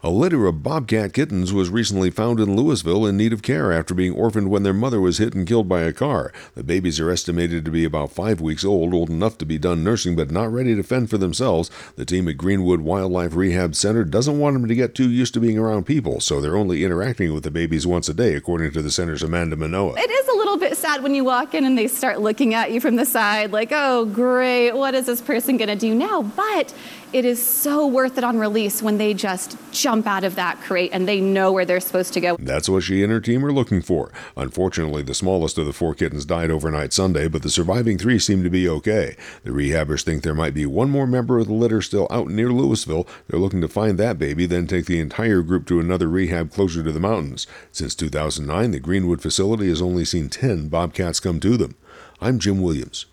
A litter of bobcat kittens was recently found in Louisville in need of care after being orphaned when their mother was hit and killed by a car. The babies are estimated to be about 5 weeks old enough to be done nursing but not ready to fend for themselves. The team at Greenwood Wildlife Rehab Center doesn't want them to get too used to being around people, so they're only interacting with the babies once a day, according to the center's Amanda Manoa. It is a little bit sad when you walk in and they start looking at you from the side like, oh, great, what is this person going to do now? But it is so worth it on release when they just jump out of that crate and they know where they're supposed to go. That's what she and her team are looking for. Unfortunately, the smallest of the 4 kittens died overnight Sunday, but the surviving 3 seem to be okay. The rehabbers think there might be one more member of the litter still out near Louisville. They're looking to find that baby, then take the entire group to another rehab closer to the mountains. Since 2009, the Greenwood facility has only seen 10 bobcats come to them. I'm Jim Williams.